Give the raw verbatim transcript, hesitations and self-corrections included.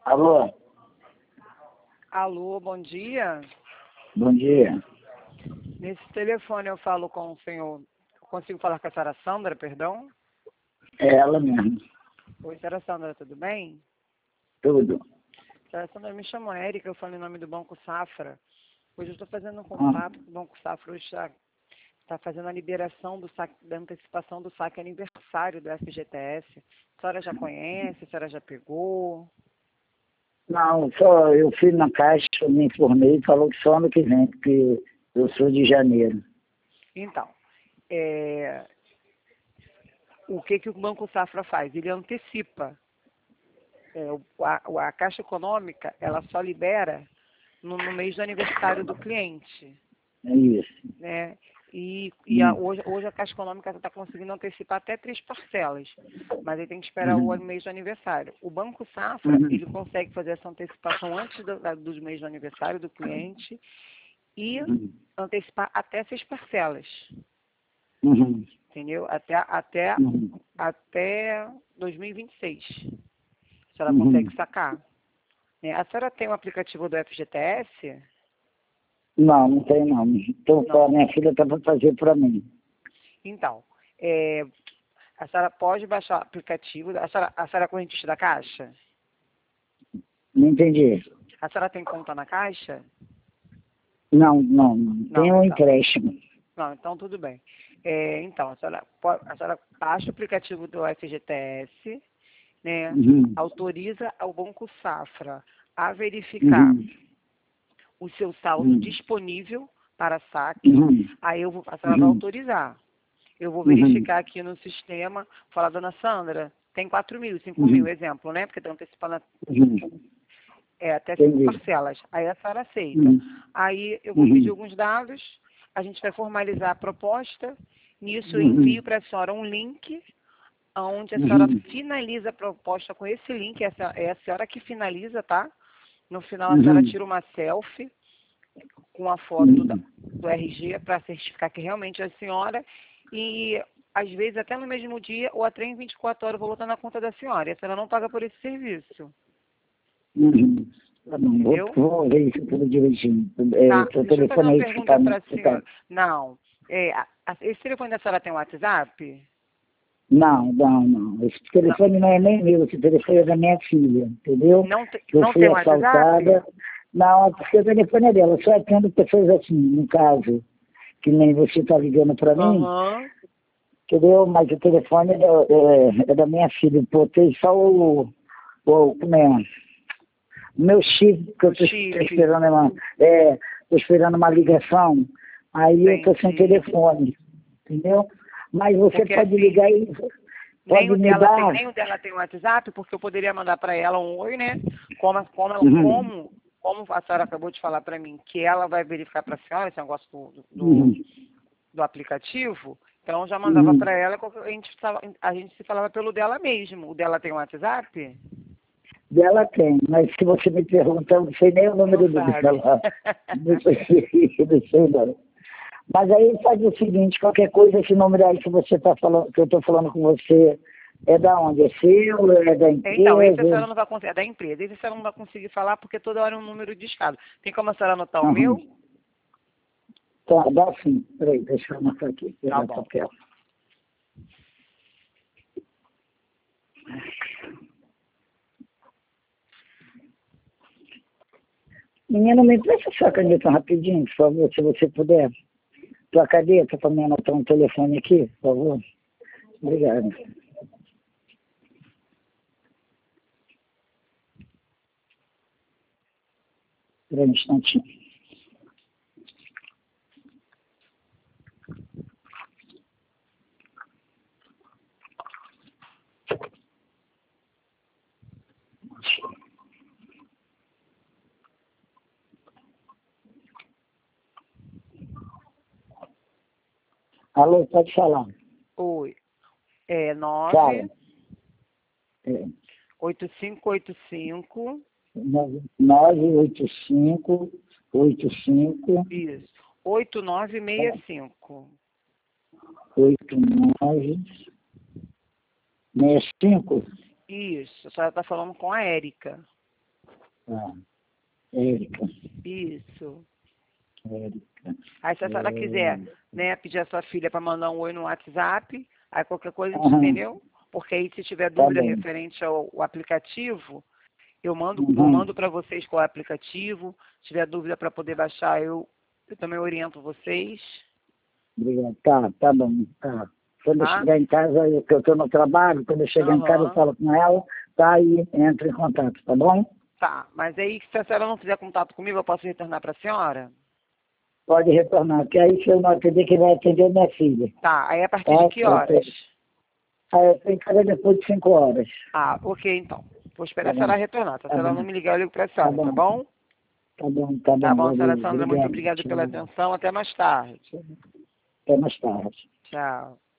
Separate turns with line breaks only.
Alô?
Alô, bom dia.
Bom dia.
Nesse telefone eu falo com o senhor. Eu consigo falar com a senhora Sandra, perdão?
É ela mesmo.
Oi, senhora Sandra, tudo bem?
Tudo.
Senhora Sandra, eu me chamo Érica, eu falo em nome do Banco Safra. Hoje eu estou fazendo um
Ah,
contato com o Banco Safra, hoje está, está fazendo a liberação do saque, da antecipação do saque aniversário do F G T S. A senhora já conhece, a senhora já pegou?
não, só eu fui na caixa, me informei e falou que só ano que vem, porque eu sou de janeiro.
Então, é, o que, que o Banco Safra faz? Ele antecipa. É, o- a, a Caixa Econômica, ela só libera no, no mês do aniversário do cliente,
É isso.
né? E, e a-
Hum.
hoje, hoje a Caixa Econômica está conseguindo antecipar até três parcelas, mas ele tem que esperar o
Uhum.
mês do aniversário. O Banco Safra,
Uhum.
ele consegue fazer essa antecipação antes do, da- dos meses do aniversário do cliente e
Uhum.
antecipar até seis parcelas,
Uhum.
entendeu? Até, até,
Uhum.
até dois mil e vinte e seis. A senhora
Uhum.
consegue sacar, né? A senhora tem o aplicativo do F G T S?
Não, não tem não. Então, a
Não.
minha filha está para fazer para mim.
Então, é, a senhora pode baixar o aplicativo. A senhora, a senhora é correntista da Caixa?
Não entendi.
A senhora tem conta na Caixa?
Não, não, não. Tem
Não,
um
então.
empréstimo.
Não, então tudo bem. É, então, a senhora, po- a senhora baixa o aplicativo do F G T S, né?
Uhum.
Autoriza ao Banco Safra a verificar
Uhum.
o seu saldo
Uhum.
disponível para saque.
Uhum.
Aí eu vou, a senhora vai
Uhum.
autorizar. Eu vou
Uhum.
verificar aqui no sistema, falar, dona Sandra, tem quatro mil, cinco mil,
Uhum.
exemplo, né? Porque estão antecipando a-
Uhum.
é, até cinco
Entendi.
parcelas. Aí a senhora aceita.
Uhum.
Aí eu vou pedir
Uhum.
alguns dados, a gente vai formalizar a proposta. Nisso eu envio
Uhum.
para a senhora um link, onde a senhora
Uhum.
finaliza a proposta com esse link. Essa é a senhora que finaliza, tá? No final a senhora
Uhum.
tira uma selfie com a foto da-
Uhum.
do R G para certificar que realmente é a senhora. E às vezes até no mesmo dia ou até em vinte e quatro horas eu vou botar na conta da senhora. E a senhora não paga por esse serviço.
Uhum. Tá bom, vou,
Entendeu?
vou ver isso tudo direitinho. É,
Tá,
seu
deixa eu fazer
telefone
uma
aí que
pergunta
está
para a
no tá.
senhora. Não, é, a- a- esse telefone da senhora tem WhatsApp?
Não, não, não. Esse
Não,
telefone não é nem meu, esse telefone é da minha filha, entendeu?
não, te-
Que eu
não
fui
tem WhatsApp?
assaltada. Não, porque o telefone é dela. Só atendo pessoas assim, no caso, que nem você está ligando para mim,
Aham.
entendeu? Mas o telefone é, da- é, é da minha filha. Botei só o, o como é? O meu chip, que eu
O
estou
chip.
esperando uma, é, tô esperando uma ligação, aí eu estou sem
Entendi.
telefone, entendeu? Mas você
Porque
pode
assim,
ligar e
nem
pode
o
me
dela tem,
dar.
nem o dela tem WhatsApp, porque eu poderia mandar para ela um oi, né? Como, como, ela-
Uhum,
como, como a senhora acabou de falar para mim que ela vai verificar para a senhora esse negócio do, do,
uhum,
do aplicativo, então eu já mandava
uhum.
para ela, a gente, fala- a gente se falava pelo dela mesmo. O dela tem WhatsApp?
Dela tem, mas se você me perguntar, eu não sei nem o
Não
número do
sabe.
dela. Não sei, não sei não. Mas aí faz o seguinte, qualquer coisa, esse número aí que você está falando, que eu estou falando com você, é da onde? É seu? É da
Então, esse a
empresa?
senhora não vai conseguir, é da empresa, esse a senhora não vai conseguir falar porque toda hora é um número de escada. Tem como a senhora anotar o
Uhum.
meu?
Tá, dá sim. Peraí, deixa eu anotar aqui,
Tá
pegar
bom.
papel. Menina, me empresta sua caneta rapidinho, por favor, se você puder. Tua caneta para me anotar um telefone aqui, por favor. Obrigado. Espera um instantinho. Alô, pode falar.
Oi. É
Fala.
nove
É,
oito cinco oito cinco,
nove oito cinco oito cinco
isso, oito nove seis cinco.
oito nove seis cinco.
Isso, a senhora está falando com a Érica.
Ah, Érica.
Isso.
Érica.
Aí se a senhora quiser, né, pedir a sua filha para mandar um oi no WhatsApp, aí qualquer coisa,
Aham.
entendeu? Porque aí se tiver
Tá
dúvida
bom.
referente ao, ao aplicativo, eu mando, eu
Uhum.
mando para vocês qual é o aplicativo. Se tiver dúvida para poder baixar, eu, eu também oriento vocês,
Obrigado. Tá, tá bom. Tá. Quando eu
tá?
chegar em casa, eu, que eu estou no trabalho, quando eu chegar em casa eu
Aham.
falo com ela, tá aí, entra em contato, tá bom?
Tá, mas aí se a senhora não fizer contato comigo, eu posso retornar para a senhora?
Pode retornar, porque aí se eu não atender, quem vai atender é minha filha.
Tá, aí a partir
Tá?
de que
Eu
horas?
tenho, aí eu tenho cara depois de cinco horas.
Ah, ok, então. Vou esperar
Tá
a
bom,
senhora retornar. Se a
tá
senhora
bom,
não me ligar, eu ligo para a
tá
senhora, tá
bom,
bom?
tá bom, tá
Tá
bom,
bom, senhora
valeu,
Sandra, muito
obrigado,
obrigada pela
tchau.
atenção. Até mais tarde.
Até mais tarde.
Tchau.